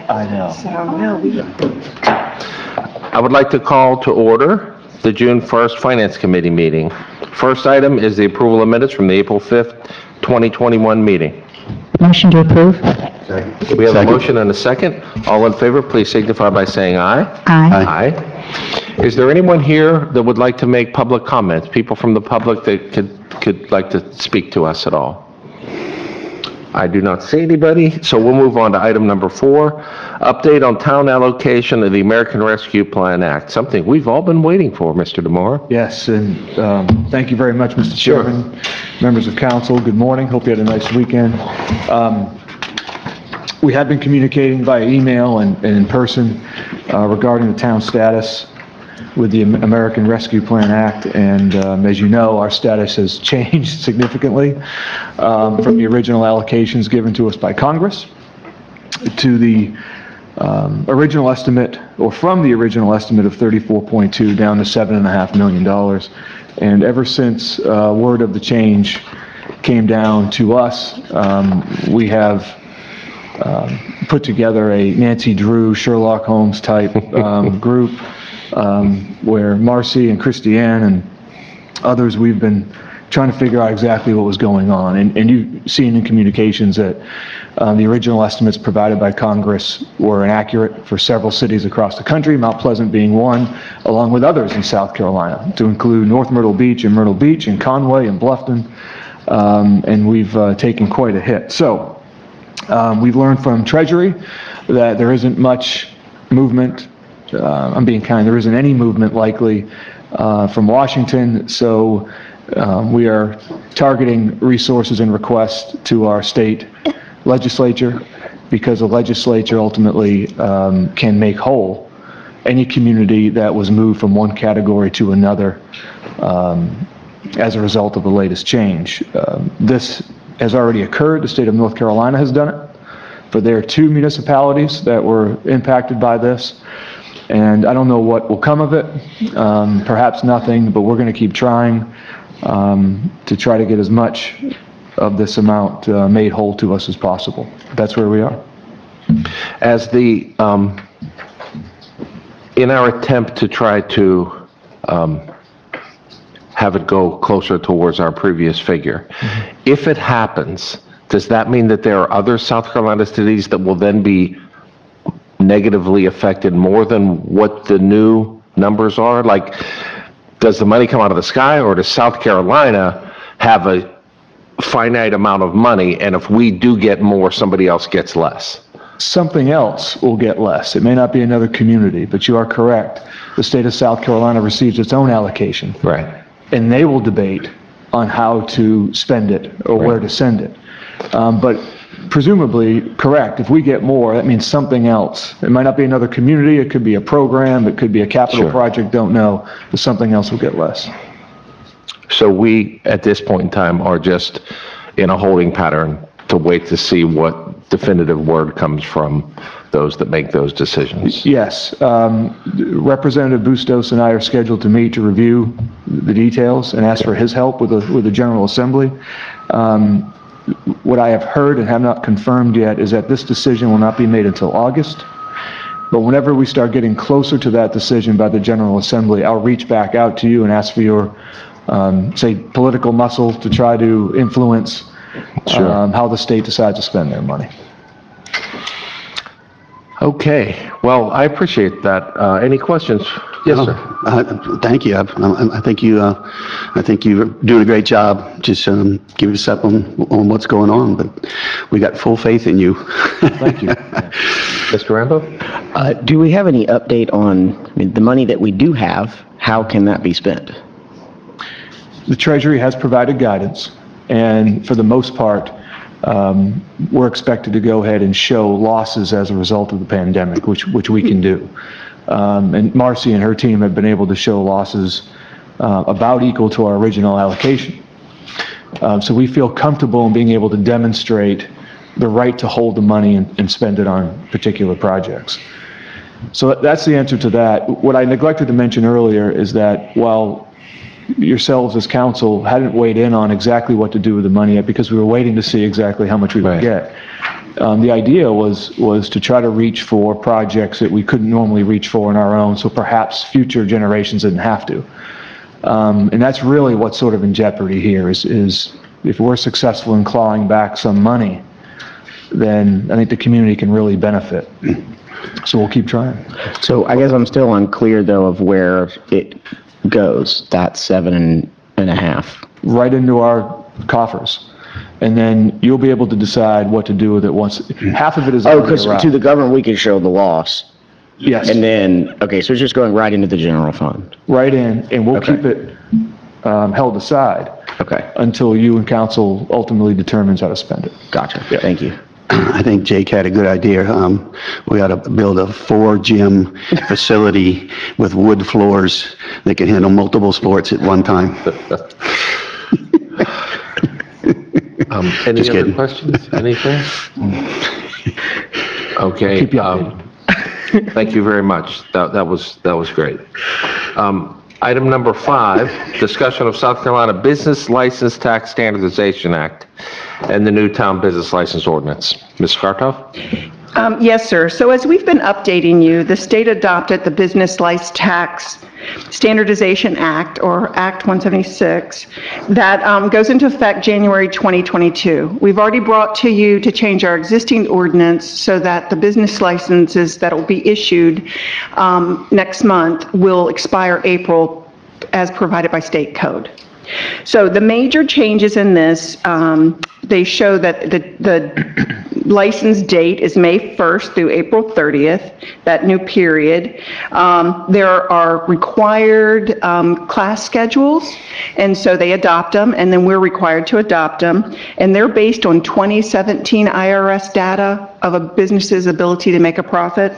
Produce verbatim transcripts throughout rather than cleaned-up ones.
I know. So, no, we, I would like to call to order the June first Finance Committee meeting. First item is the approval of minutes from the April fifth, twenty twenty-one meeting. Motion to approve. We have a motion and a second. All in favor, please signify by saying aye. Aye. Aye. Is there anyone here that would like to make public comments? People from the public that could, could like to speak to us at all? I do not see anybody, so we'll move on to item number four, update on town allocation of the American Rescue Plan Act, something we've all been waiting for, Mister DeMora. Yes, and um, thank you very much, Mister Sure. Chairman, members of council, good morning, hope you had a nice weekend. Um, we have been communicating via email and, and in person uh, regarding the town status with the American Rescue Plan Act, and um, as you know, our status has changed significantly um, from the original allocations given to us by Congress to the um, original estimate, or from the original estimate of thirty-four point two down to seven and a half million dollars. And ever since uh, word of the change came down to us, um, we have um, put together a Nancy Drew, Sherlock Holmes type um, group um, where Marcy and Christiane and others, we've been trying to figure out exactly what was going on. And, and you've seen in communications that um, the original estimates provided by Congress were inaccurate for several cities across the country, Mount Pleasant being one, along with others in South Carolina, to include North Myrtle Beach and Myrtle Beach and Conway and Bluffton. Um, and we've uh, taken quite a hit. So um, we've learned from Treasury that there isn't much movement. Uh, I'm being kind, there isn't any movement likely uh, from Washington. So Um, we are targeting resources and requests to our state legislature, because the legislature ultimately um, can make whole any community that was moved from one category to another um, as a result of the latest change. Um, this has already occurred. The state of North Carolina has done it for their two municipalities that were impacted by this. And I don't know what will come of it, um, perhaps nothing, but we're going to keep trying um, to try to get as much of this amount uh, made whole to us as possible. That's where we are. As the, um, in our attempt to try to um, have it go closer towards our previous figure, mm-hmm. if it happens, does that mean that there are other South Carolina cities that will then be negatively affected more than what the new numbers are? Like, does the money come out of the sky, or does South Carolina have a finite amount of money, and if we do get more, somebody else gets less? Something else will get less. It may not be another community, but you are correct. The state of South Carolina receives its own allocation. Right. And they will debate on how to spend it or Right. where to send it. Um, but presumably, correct, if we get more, that means something else. It might not be another community, it could be a program, it could be a capital Sure. project, don't know, but something else will get less. So we, at this point in time, are just in a holding pattern to wait to see what definitive word comes from those that make those decisions. Yes, um, Representative Bustos and I are scheduled to meet to review the details and ask for his help with the, with the General Assembly. Um, What I have heard and have not confirmed yet is that this decision will not be made until August. But whenever we start getting closer to that decision by the General Assembly, I'll reach back out to you and ask for your, um, say, political muscle to try to influence Sure. um, how the state decides to spend their money. Okay, well, I appreciate that. Uh, any questions? Yes, sir. Uh, Thank you. I I- I think you, uh, I think you're doing a great job. Just um, give us up on on what's going on, but we got full faith in you. Thank you. Mister Rambo? Uh, Do we have any update on, I mean, the money that we do have, how can that be spent? The Treasury has provided guidance, and for the most part, um, we're expected to go ahead and show losses as a result of the pandemic, which which we can do. Um, and Marcy and her team have been able to show losses uh, about equal to our original allocation. Um, so we feel comfortable in being able to demonstrate the right to hold the money and, and spend it on particular projects. So that's the answer to that. What I neglected to mention earlier is that while yourselves as council hadn't weighed in on exactly what to do with the money yet, because we were waiting to see exactly how much we would Right. get, Um, the idea was, was to try to reach for projects that we couldn't normally reach for on our own, so perhaps future generations didn't have to. Um, and that's really what's sort of in jeopardy here is, is if we're successful in clawing back some money, then I think the community can really benefit. So we'll keep trying. So I guess I'm still unclear, though, of where it goes, that seven and, and a half. Right into our coffers. And then you'll be able to decide what to do with it once, half of it is Oh, already because arrived. to the government, we can show the loss. Yes, And then, okay, so it's just going right into the general fund. right in, and we'll Okay. keep it um, held aside Okay, until you and council ultimately determines how to spend it. gotcha. Yeah. Thank you. I think Jake had a good idea. Um, we ought to build a four-gym facility with wood floors that can handle multiple sports at one time. Um, Any Just other kidding. questions? Anything? Okay. Keep you um, Thank you very much. That, that was, that was great. Um, Item number five, discussion of South Carolina Business License Tax Standardization Act and the new town business license ordinance. Miz Skartoff? Um, Yes, sir. So as we've been updating you, the state adopted the Business License Tax Standardization Act, or Act one seventy-six, that um, goes into effect January twenty twenty-two. We've already brought to you to change our existing ordinance so that the business licenses that will be issued um, next month will expire April as provided by state code. So the major changes in this, um, they show that the, the license date is May first through April thirtieth, that new period. Um, there are required um, class schedules, and so they adopt them, and then we're required to adopt them. And they're based on twenty seventeen I R S data of a business's ability to make a profit.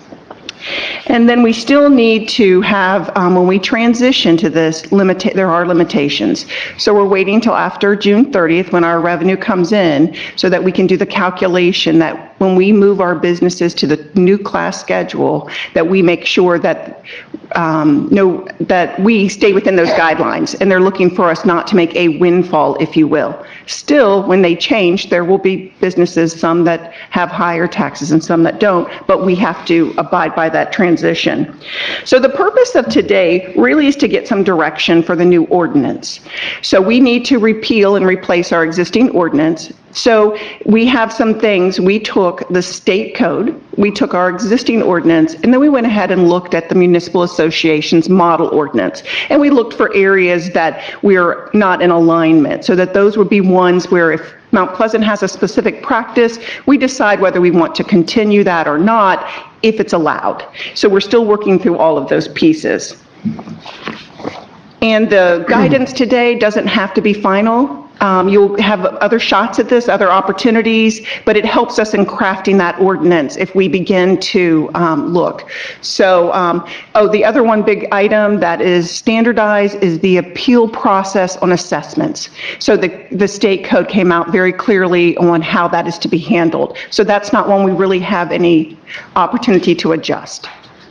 And then we still need to have, um, when we transition to this, limit, there are limitations. So we're waiting till after June thirtieth when our revenue comes in so that we can do the calculation that when we move our businesses to the new class schedule, that we make sure that, um, no, that we stay within those guidelines. And they're looking for us not to make a windfall, if you will. Still, when they change, there will be businesses, some that have higher taxes and some that don't, but we have to abide by that transition. So the purpose of today really is to get some direction for the new ordinance. So we need to repeal and replace our existing ordinance. So we have some things. We took the state code, we took our existing ordinance, and then we went ahead and looked at the municipal association's model ordinance. And we looked for areas that we're not in alignment, so that those would be ones where if Mount Pleasant has a specific practice, we decide whether we want to continue that or not, if it's allowed. So we're still working through all of those pieces. And the guidance today doesn't have to be final. Um, you'll have other shots at this, other opportunities, but it helps us in crafting that ordinance if we begin to um, look. So, um, oh, the other one big item that is standardized is the appeal process on assessments. So the, the state code came out very clearly on how that is to be handled. So that's not one we really have any opportunity to adjust.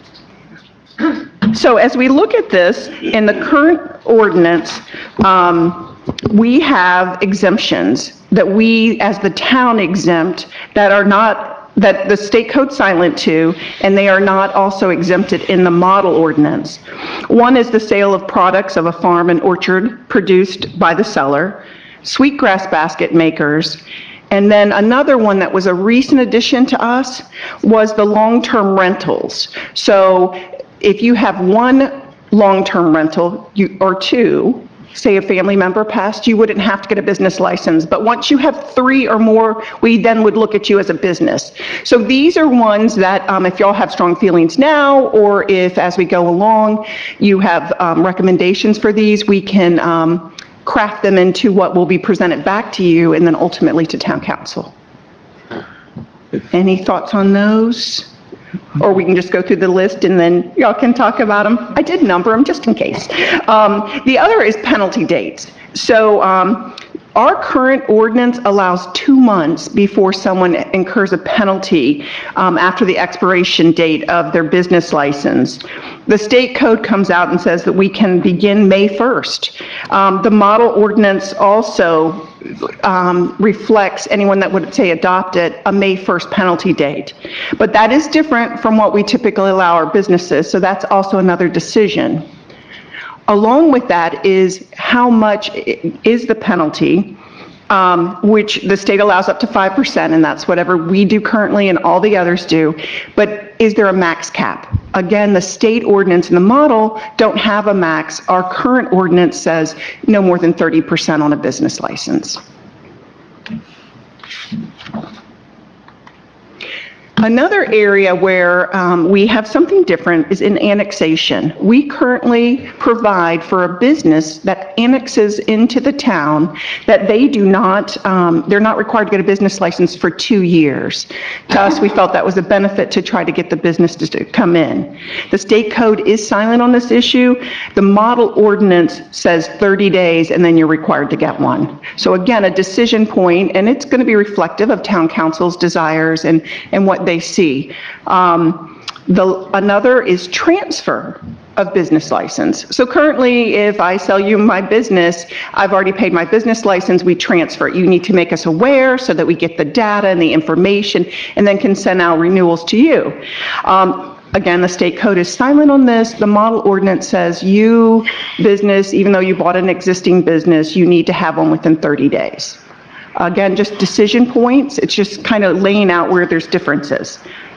So as we look at this, in the current ordinance, um, we have exemptions that we, as the town, exempt that are not, that the state code's silent to, and they are not also exempted in the model ordinance. One is the sale of products of a farm and orchard produced by the seller, sweetgrass basket makers, and then another one that was a recent addition to us was the long-term rentals. So if you have one long-term rental you, or two, say a family member passed, you wouldn't have to get a business license. But once you have three or more, we then would look at you as a business. So these are ones that um, if y'all have strong feelings now, or if as we go along, you have um, recommendations for these, we can um, craft them into what will be presented back to you and then ultimately to town council. Any thoughts on those? Or we can just go through the list and then y'all can talk about them. I did number them just in case. Um, the other is penalty dates. So um, Our current ordinance allows two months before someone incurs a penalty um, after the expiration date of their business license. The state code comes out and says that we can begin May first. Um, the model ordinance also um, reflects anyone that would, say, adopt it, a May first penalty date. But that is different from what we typically allow our businesses, so that's also another decision. Along with that is how much is the penalty, um, which the state allows up to five percent, and that's whatever we do currently and all the others do. But is there a max cap? Again, the state ordinance and the model don't have a max. Our current ordinance says no more than thirty percent on a business license. Another area where um, we have something different is in annexation. We currently provide for a business that annexes into the town that they do not, um, they're not required to get a business license for two years. To us, we felt that was a benefit to try to get the business to come in. The state code is silent on this issue. The model ordinance says thirty days and then you're required to get one. So again, a decision point, and it's going to be reflective of town council's desires and, and what they see. Um, the, another is transfer of business license. So currently, if I sell you my business, I've already paid my business license, we transfer it. You need to make us aware so that we get the data and the information and then can send out renewals to you. Um, Again, the state code is silent on this. The model ordinance says you, business, even though you bought an existing business, you need to have one within thirty days. Again, just decision points. It's just kind of laying out where there's differences.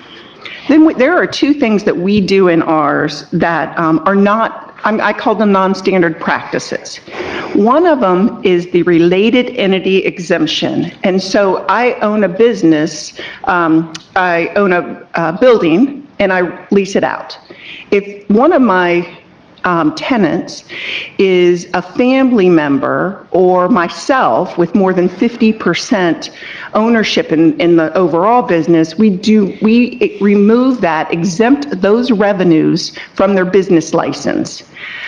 Then we, there are two things that we do in ours that um, are not, I'm, I call them non-standard practices. One of them is the related entity exemption. And so I own a business, um, I own a, a building, and I lease it out. If one of my Um, tenants is a family member or myself with more than fifty percent ownership in, in the overall business, we do, we remove that, exempt those revenues from their business license.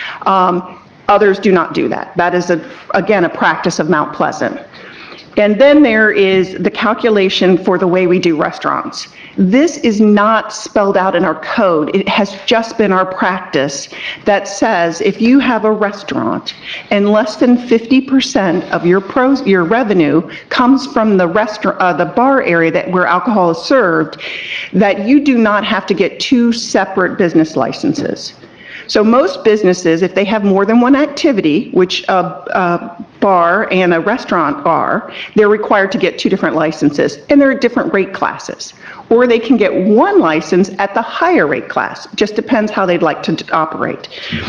Um, others do not do that. That is, a, again, a practice of Mount Pleasant. And then there is the calculation for the way we do restaurants. This is not spelled out in our code. It has just been our practice that says if you have a restaurant and less than fifty percent of your pros, your revenue comes from the restaurant, uh, the bar area that where alcohol is served, that you do not have to get two separate business licenses. So most businesses, if they have more than one activity, which a, a bar and a restaurant are, they're required to get two different licenses, and they're at different rate classes. Or they can get one license at the higher rate class. Just depends how they'd like to operate.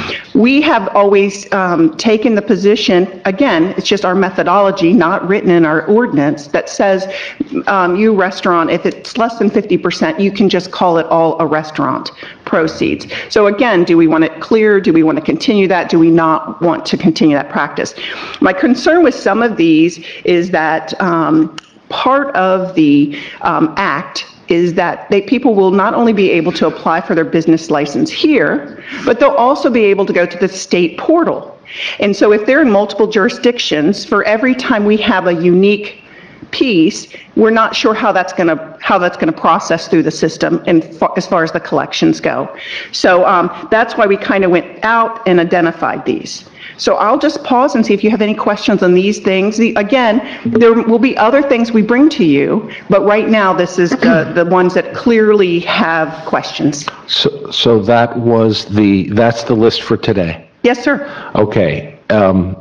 We have always um, taken the position, again, it's just our methodology, not written in our ordinance, that says um, you restaurant, if it's less than fifty percent, you can just call it all a restaurant proceeds. So again, do we want it clear? Do we want to continue that? Do we not want to continue that practice? My concern with some of these is that um, part of the um, act is that they, people will not only be able to apply for their business license here, but they'll also be able to go to the state portal. And so if they're in multiple jurisdictions, for every time we have a unique piece, we're not sure how that's going to how that's going to process through the system and fa- as far as the collections go. So um, that's why we kind of went out and identified these. So I'll just pause and see if you have any questions on these things. The, again, there will be other things we bring to you, but right now this is the, the ones that clearly have questions. So, so that was the, that's the list for today? Yes, sir. Okay. Um,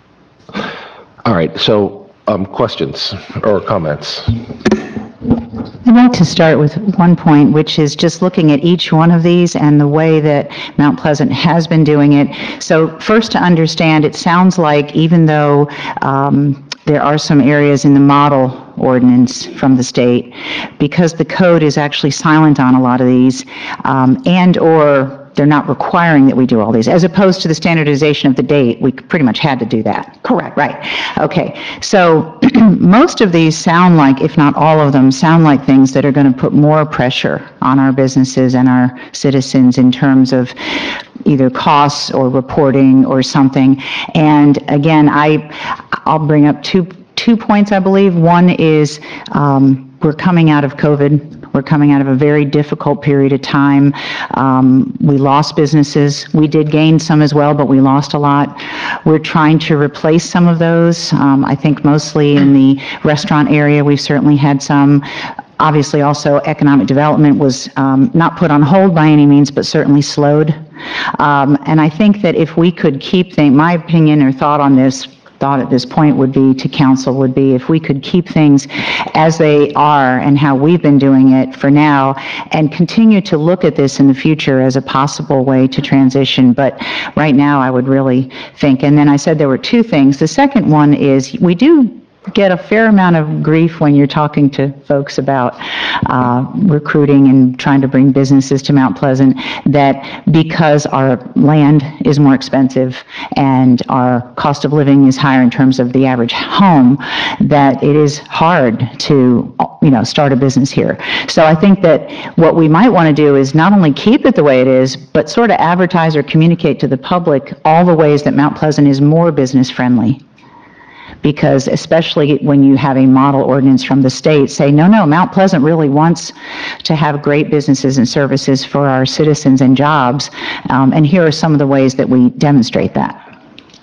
all right, so um, questions or comments? I'd like to start with one point, which is just looking at each one of these and the way that Mount Pleasant has been doing it. So first, to understand, it sounds like even though um, there are some areas in the model ordinance from the state, because the code is actually silent on a lot of these, um, and or they're not requiring that we do all these, as opposed to the standardization of the date, we pretty much had to do that. Correct. Right, okay. So most of these sound like, if not all of them, sound like things that are going to put more pressure on our businesses and our citizens in terms of either costs or reporting or something. And again, I, I'll bring up two, two points, I believe. One is um, we're coming out of COVID. We're coming out of a very difficult period of time. Um, we lost businesses. We did gain some as well, but we lost a lot. We're trying to replace some of those. Um, I think mostly in the restaurant area, we've certainly had some. Obviously, also economic development was um, not put on hold by any means, but certainly slowed. Um, and I think that if we could keep things, my opinion or thought on this, thought at this point would be to council would be if we could keep things as they are and how we've been doing it for now and continue to look at this in the future as a possible way to transition. But right now, I would really think, and then I said there were two things. The second one is we do get a fair amount of grief when you're talking to folks about uh, recruiting and trying to bring businesses to Mount Pleasant, that because our land is more expensive and our cost of living is higher in terms of the average home, that it is hard to, you know, start a business here. So I think that what we might want to do is not only keep it the way it is, but sort of advertise or communicate to the public all the ways that Mount Pleasant is more business friendly. Because especially when you have a model ordinance from the state, say, no, no, Mount Pleasant really wants to have great businesses and services for our citizens and jobs, um, and here are some of the ways that we demonstrate that.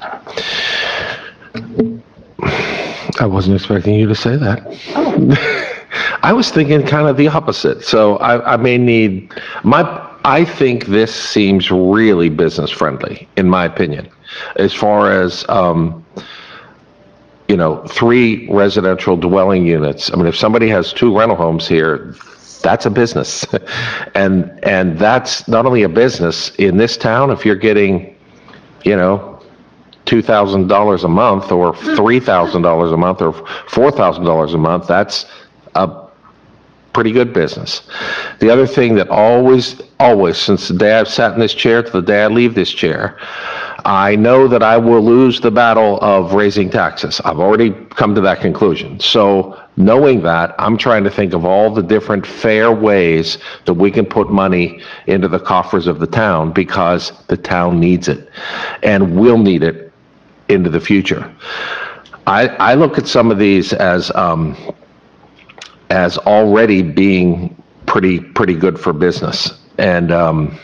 I wasn't expecting you to say that. Oh. I was thinking kind of the opposite, so I, I may need, my, I think this seems really business friendly, in my opinion, as far as, um, you know, three residential dwelling units. I mean, if somebody has two rental homes here, that's a business. and and that's not only a business in this town, if you're getting, you know, two thousand dollars a month or three thousand dollars a month or four thousand dollars a month, that's a pretty good business. The other thing that always, always, since the day I've sat in this chair to the day I leave this chair, I know that I will lose the battle of raising taxes. I've already come to that conclusion. So knowing that, I'm trying to think of all the different fair ways that we can put money into the coffers of the town, because the town needs it and will need it into the future. I, I look at some of these as um, as already being pretty pretty good for business, and um,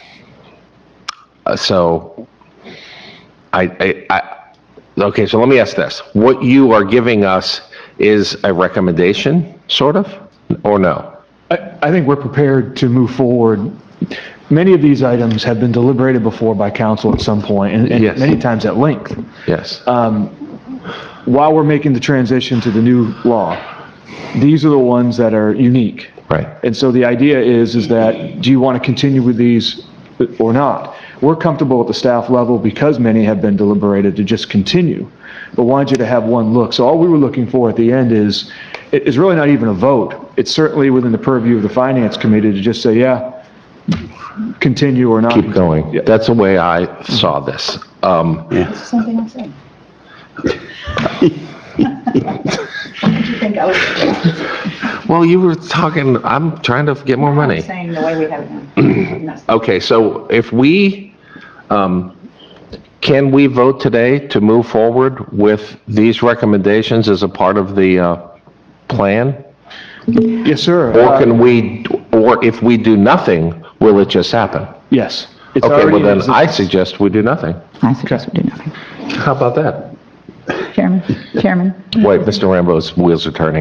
so. I, I, I, okay, so let me ask this. What you are giving us is a recommendation, sort of, or no? I, I think we're prepared to move forward. Many of these items have been deliberated before by council at some point, and, and Yes. many times at length. Yes. Um, while we're making the transition to the new law, these are the ones that are unique. Right. And so the idea is, is that, do you want to continue with these or not? We're comfortable at the staff level, because many have been deliberated, to just continue, but wanted you to have one look. So all we were looking for at the end is, it is really not even a vote. It's certainly within the purview of the finance committee to just say, yeah, continue or not. Keep going. Yeah. That's the way I saw this. Um, Yeah. Something I said. What did you think I was saying? well, you were talking, I'm trying to get more money. Saying the way we have it now. Okay, so if we, um, can we vote today to move forward with these recommendations as a part of the uh, plan? Yes, sir. Or Uh, can we, or if we do nothing, will it just happen? Yes. It's Okay, well already in then I existence. suggest we do nothing. I suggest we do nothing. How about that? Chairman, Chairman? Wait, Mister Rambo's wheels are turning.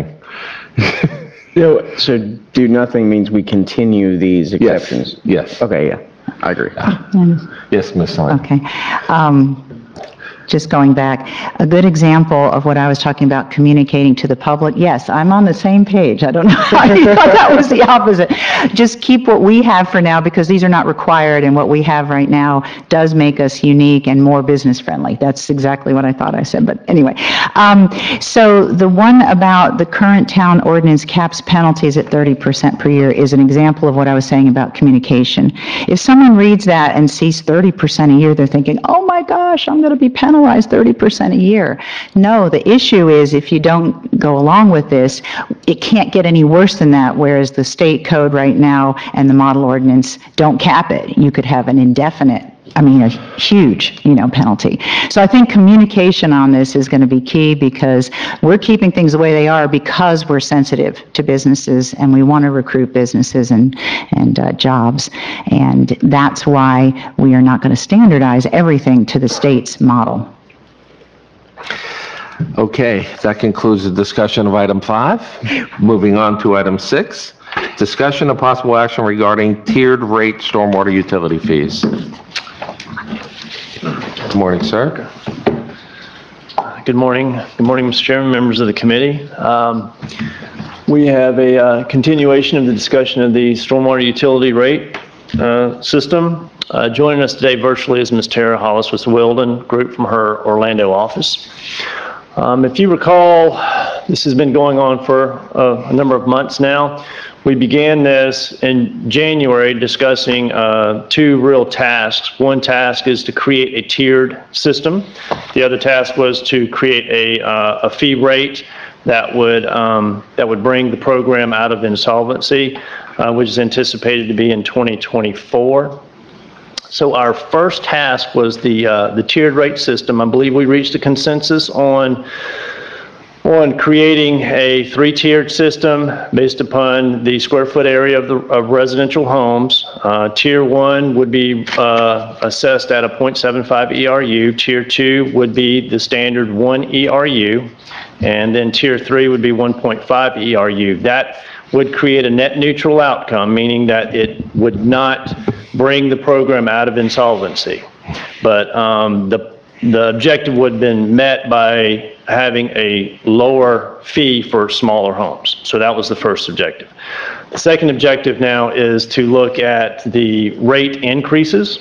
So do nothing means we continue these exceptions? Yes. Okay, yeah, I agree. Yes, Miz Sonic. Okay. Um, just going back, a good example of what I was talking about communicating to the public, yes, I'm on the same page. I don't know how you thought that was the opposite. Just keep what we have for now because these are not required, and what we have right now does make us unique and more business friendly. That's exactly what I thought I said, but anyway. Um, so the one about the current town ordinance caps penalties at thirty percent per year is an example of what I was saying about communication. If someone reads that and sees thirty percent a year, they're thinking, oh my gosh, I'm going to be penalized thirty percent a year. No, the issue is if you don't go along with this, it can't get any worse than that, whereas the state code right now and the model ordinance don't cap it. You could have an indefinite, I mean, a huge, you know, penalty. So I think communication on this is going to be key because we're keeping things the way they are because we're sensitive to businesses and we want to recruit businesses and, and uh, jobs. And that's why we are not going to standardize everything to the state's model. Okay, that concludes the discussion of item five. Moving on to item six, discussion of possible action regarding tiered rate stormwater utility fees. Good morning, sir. Good morning. Good morning, Mister Chairman, members of the committee. Um, we have a uh, continuation of the discussion of the stormwater utility rate uh, system. Uh, joining us today virtually is Miz Tara Hollis with the Wilden Group from her Orlando office. Um, if you recall, this has been going on for uh, a number of months now. We began this in January discussing uh, two real tasks. One task is to create a tiered system. The other task was to create a, uh, a fee rate that would, um, that would bring the program out of insolvency, uh, which is anticipated to be in twenty twenty-four. So our first task was the, uh, the tiered rate system. I believe we reached a consensus on on creating a three-tiered system based upon the square foot area of the of residential homes. Uh, tier one would be uh, assessed at a zero point seven five E R U. Tier two would be the standard one E R U, and then tier three would be one point five E R U. That would create a net neutral outcome, meaning that it would not bring the program out of insolvency. But um, the the objective would have been met by having a lower fee for smaller homes. So that was the first objective. The second objective now is to look at the rate increases.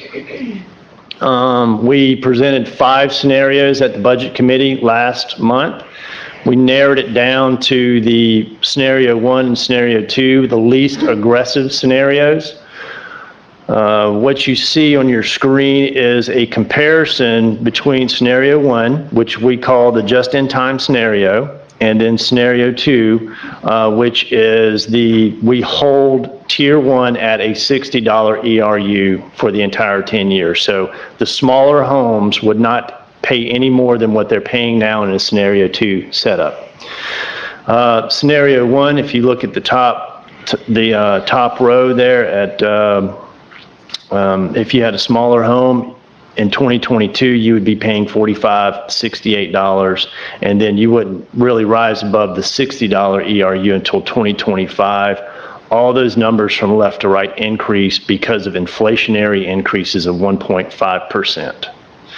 Um, we presented five scenarios at the Budget Committee last month. We narrowed it down to the scenario one and scenario two, the least aggressive scenarios. Uh, what you see on your screen is a comparison between scenario one, which we call the just-in-time scenario, and then scenario two, uh, which is the, we hold tier one at a sixty dollar E R U for the entire ten years. So the smaller homes would not pay any more than what they're paying now in a scenario two setup. Uh, scenario one, if you look at the top, t the uh, top row there at, um, Um, if you had a smaller home in twenty twenty-two, you would be paying forty-five, sixty-eight dollars, and then you wouldn't really rise above the sixty dollar E R U until twenty twenty-five. All those numbers from left to right increase because of inflationary increases of one point five percent.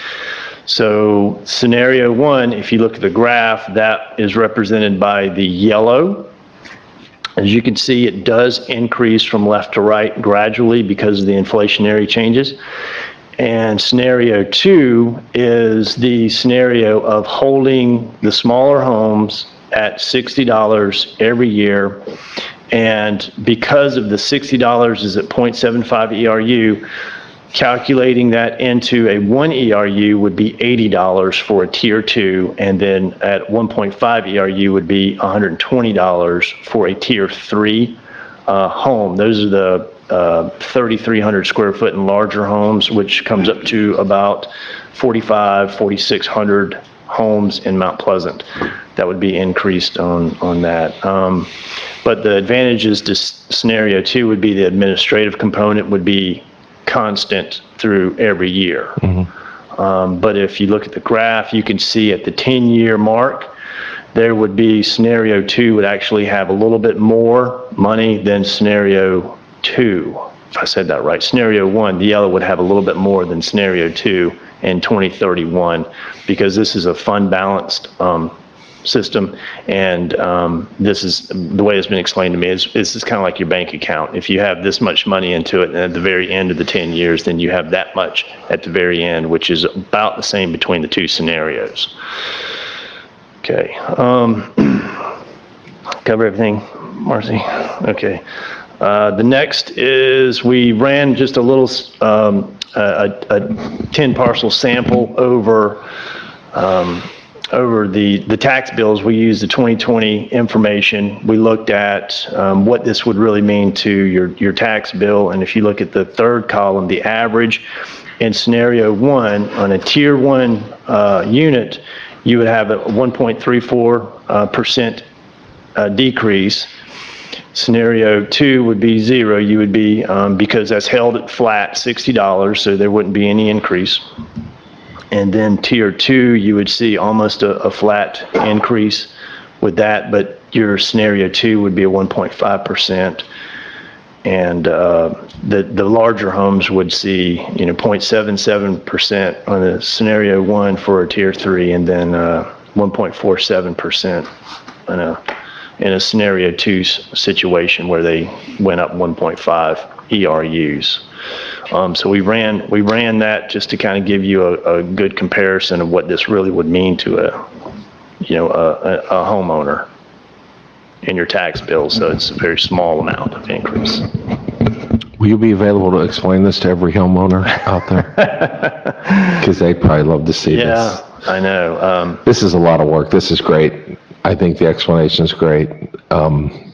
So scenario one, if you look at the graph, that is represented by the yellow. As you can see, it does increase from left to right gradually because of the inflationary changes. And scenario two is the scenario of holding the smaller homes at sixty dollars every year. And because of the sixty dollars is at zero point seven five E R U, calculating that into a one E R U would be eighty dollars for a tier two, and then at one point five E R U would be one hundred twenty dollars for a tier three uh, home. Those are the uh, thirty-three hundred square foot and larger homes, which comes up to about forty-five, forty-six hundred homes in Mount Pleasant. That would be increased on, on that. Um, but the advantages to scenario two would be the administrative component would be constant through every year. Mm-hmm. um, but if you look at the graph, you can see at the ten year mark, there would be scenario two would actually have a little bit more money than scenario two. if I said that right, scenario one, the yellow would have a little bit more than scenario two in twenty thirty-one, because this is a fund balanced um, system, and um, this is, the way it's been explained to me, is this is kind of like your bank account. If you have this much money into it, and at the very end of the ten years, then you have that much at the very end, which is about the same between the two scenarios. Okay. Um, cover everything, Marcy? Okay. Uh, the next is we ran just a little um, a, a ten parcel sample over um, over the the tax bills. We used the twenty twenty information. We looked at um, what this would really mean to your your tax bill, and if you look at the third column, the average in scenario one on a tier one uh, unit, you would have a one point three four uh, percent uh, decrease. Scenario two would be zero. You would be, um, because that's held at flat sixty dollars, so there wouldn't be any increase. And then tier two, you would see almost a, a flat increase with that, but your scenario two would be a one point five percent. And uh, the, the larger homes would see, you know, zero point seven seven percent on the scenario one for a tier three, and then uh, one point four seven percent on a in a scenario two situation where they went up one point five E R Us. Um, so we ran we ran that just to kind of give you a, a good comparison of what this really would mean to a you know a, a, a homeowner in your tax bill. So it's a very small amount of increase. Will you be available to explain this to every homeowner out there? Because they'd probably love to see Yeah, this. I know. Um, This is a lot of work. This is great. I think the explanation is great. Um,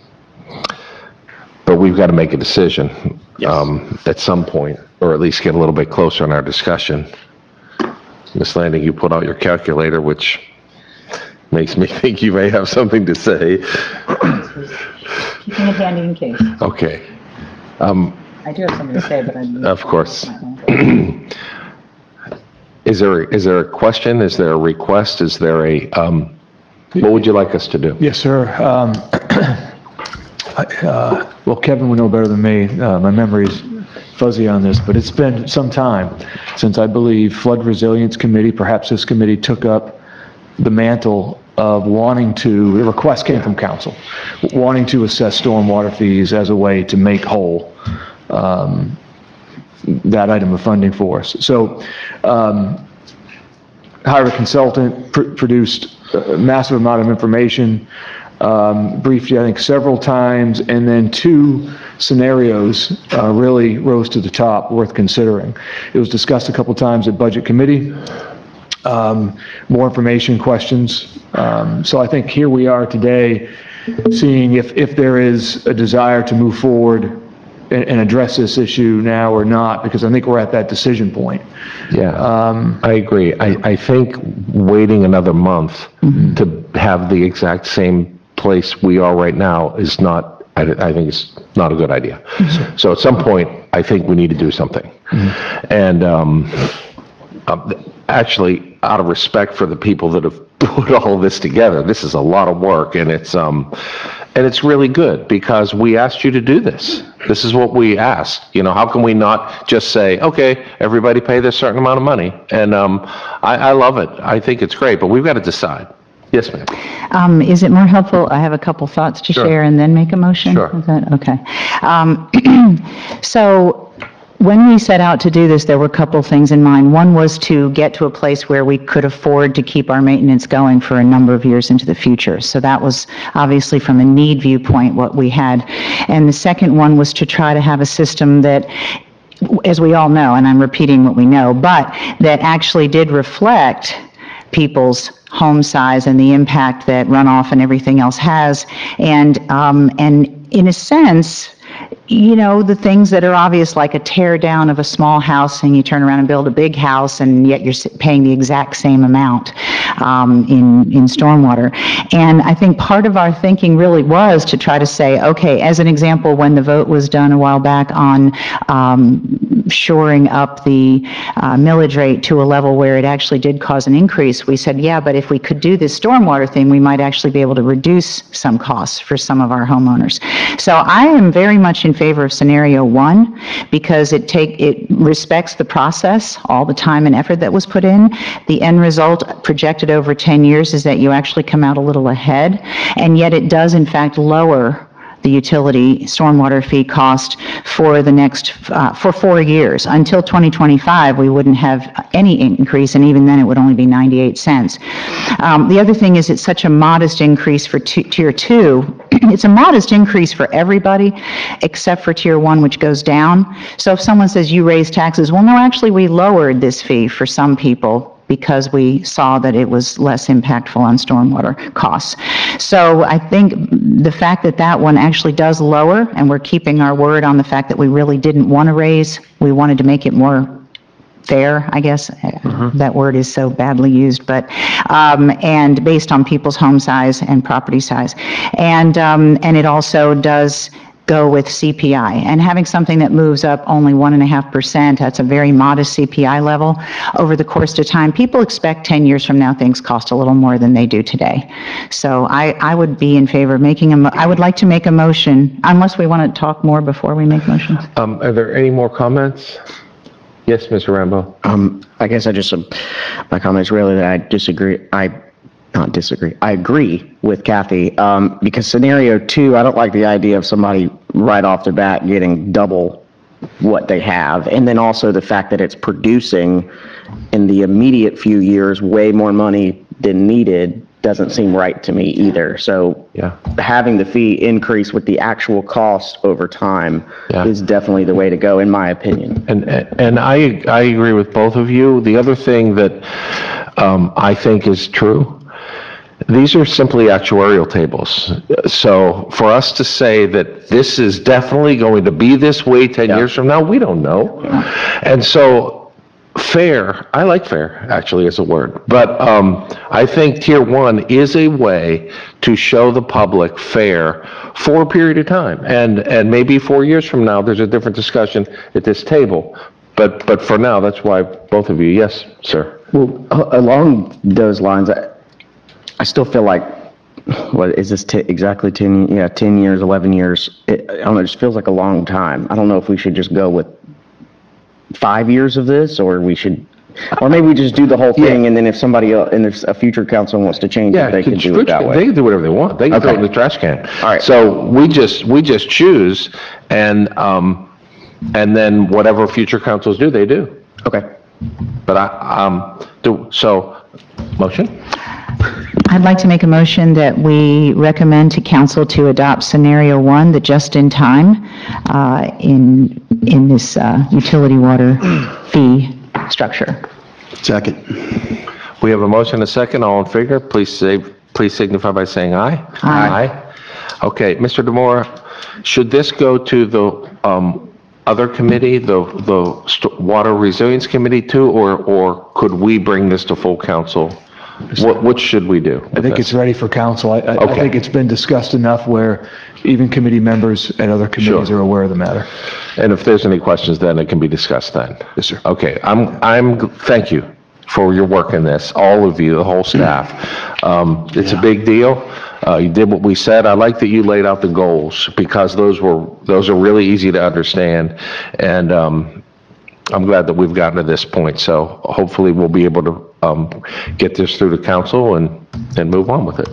but we've got to make a decision Yes. um, at some point, or at least get a little bit closer in our discussion. Miz Landing, you put out your calculator, which makes me think you may have something to say. Keeping it handy in case. Okay. Um, I do have something to say, but I'm... Of course. Is there, is there a question? Is there a request? Is there a, um, what would you like us to do? Yes, sir. Um, I, uh, Well, Kevin would know better than me. Uh, My memory's fuzzy on this, but it's been some time since I believe Flood Resilience Committee, perhaps this committee, took up the mantle of wanting to, the request came from council, wanting to assess stormwater fees as a way to make whole um, that item of funding for us. So um, hired a consultant, pr- produced a massive amount of information, um, briefed you, I think, several times, and then two scenarios uh, really rose to the top, worth considering. It was discussed a couple times at Budget Committee. Um, more information, questions. Um, so I think here we are today, seeing if, if there is a desire to move forward and, and address this issue now or not, because I think we're at that decision point. Yeah, Um, I agree. I, I think waiting another month to have the exact same place we are right now is not, I, I think it's not a good idea. So at some point, I think we need to do something. And um, uh, actually, out of respect for the people that have put all this together, this is a lot of work, and it's um, and it's really good because we asked you to do this. This is what we asked. You know, how can we not just say, okay, everybody pay this certain amount of money? And um, I, I love it. I think it's great, but we've got to decide. Yes, ma'am. Um, Is it more helpful, I have a couple thoughts to Sure. share and then make a motion? Sure. Is that, okay. Um, So when we set out to do this, there were a couple things in mind. One was to get to a place where we could afford to keep our maintenance going for a number of years into the future. So that was obviously from a need viewpoint what we had. And the second one was to try to have a system that, as we all know, and I'm repeating what we know, but that actually did reflect people's home size and the impact that runoff and everything else has. And, um, and in a sense, you know, the things that are obvious, like a tear down of a small house and you turn around and build a big house and yet you're s- paying the exact same amount. um, in, in stormwater. And I think part of our thinking really was to try to say, okay, as an example, when the vote was done a while back on um, shoring up the uh, millage rate to a level where it actually did cause an increase, we said, yeah, but if we could do this stormwater thing, we might actually be able to reduce some costs for some of our homeowners. So I am very much in favor of scenario one because it take it respects the process, all the time and effort that was put in. The end result projected over ten years is that you actually come out a little ahead, and yet it does in fact lower the utility stormwater fee cost for the next, uh, for four years. Until twenty twenty-five, we wouldn't have any increase, and even then it would only be ninety-eight cents. Um, the other thing is it's such a modest increase for two, tier two. It's a modest increase for everybody except for tier one, which goes down. So if someone says you raise taxes, well, no, actually we lowered this fee for some people because we saw that it was less impactful on stormwater costs. So I think the fact that that one actually does lower, and we're keeping our word on the fact that we really didn't want to raise, we wanted to make it more fair, I guess. Mm-hmm. That word is so badly used, but, um, and based on people's home size and property size. And, um, and it also does go with C P I, and having something that moves up only one and a half percent, that's a very modest C P I level over the course of time. People expect ten years from now things cost a little more than they do today. So I, I would be in favor of making a, mo- I would like to make a motion, unless we want to talk more before we make motions. Um, are there any more comments? Yes, Mister Rambo. Um, I guess I just, uh, my comment is really that I disagree, I, not disagree, I agree with Kathy, um, because scenario two, I don't like the idea of somebody right off the bat getting double what they have, and then also the fact that it's producing in the immediate few years way more money than needed doesn't seem right to me either. So Yeah. having the fee increase with the actual cost over time Yeah. is definitely the way to go, in my opinion. And, and I, I agree with both of you. The other thing that um, I think is true, these are simply actuarial tables. So for us to say that this is definitely going to be this way ten Yeah. years from now, we don't know. And so fair, I like fair actually as a word, but um, I think tier one is a way to show the public fair for a period of time. And, and maybe four years from now, there's a different discussion at this table. But, but for now, that's why both of you, yes, sir. Well, a- along those lines, I, I still feel like, what is this, t- exactly ten, yeah, ten years, eleven years? It, I don't know, it just feels like a long time. I don't know if we should just go with five years of this, or we should, or maybe we just do the whole thing, and then if somebody else, and if a future council wants to change it, they can do it that They way. can do whatever they want. They can throw it in the Okay. trash can. All right. So we just, we just choose, and, um, and then whatever future councils do, they do. Okay. But I, um, do, so, motion? I'd like to make a motion that we recommend to council to adopt scenario one, the just-in-time, uh, in, in this uh, utility water fee structure. Second. We have a motion, a second, all in favor, please say, please signify by saying aye. Aye. Aye. Okay, Mister Demore, should this go to the, um, other committee, the, the St- Water Resilience Committee too, or, or could we bring this to full council? What, what should we do? I think it's ready for council. I, I I Okay. think it's been discussed enough where even committee members and other committees Sure. are aware of the matter. And if there's any questions, then it can be discussed then. Yes, sir. Okay, I'm, I'm, thank you for your work in this, all of you, the whole staff. Um, it's a big deal. Uh, you did what we said. I like that you laid out the goals because those were, those are really easy to understand. And, um, I'm glad that we've gotten to this point. So hopefully we'll be able to, um, get this through the council and, and move on with it.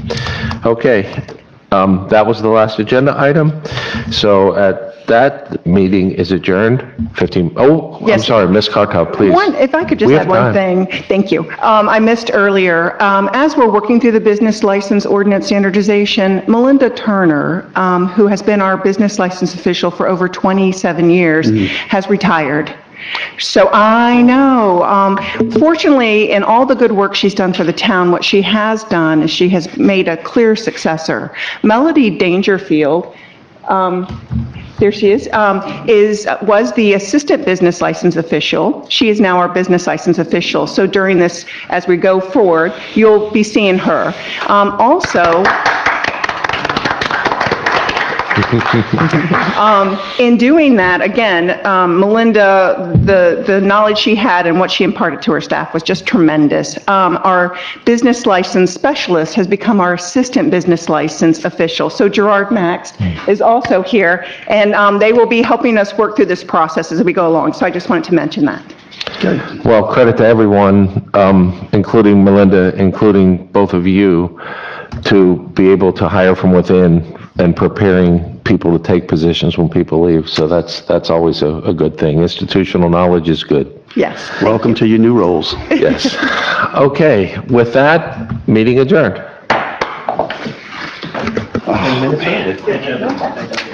Okay, um, that was the last agenda item. So at that meeting is adjourned, fifteen, oh, I'm Yes. sorry, Miz Cartel, please. One, if I could just We add have one time. thing, thank you. Um, I missed earlier, um, as we're working through the business license ordinance standardization, Melinda Turner, um, who has been our business license official for over twenty-seven years, has retired. So I know, um, fortunately, in all the good work she's done for the town, what she has done is she has made a clear successor. Melody Dangerfield, um, there she is, um, is, was the assistant business license official. She is now our business license official. So during this, as we go forward, you'll be seeing her. Um, Also, Um, in doing that, again, um, Melinda, the, the knowledge she had and what she imparted to her staff was just tremendous. Um, our business license specialist has become our assistant business license official. So Gerard Max is also here, and um, they will be helping us work through this process as we go along. So I just wanted to mention that. Well, credit to everyone, um, including Melinda, including both of you, to be able to hire from within and preparing people to take positions when people leave. So that's, that's always a, a good thing. Institutional knowledge is good. Yes. Welcome to your new roles. Yes. Okay, with that, meeting adjourned.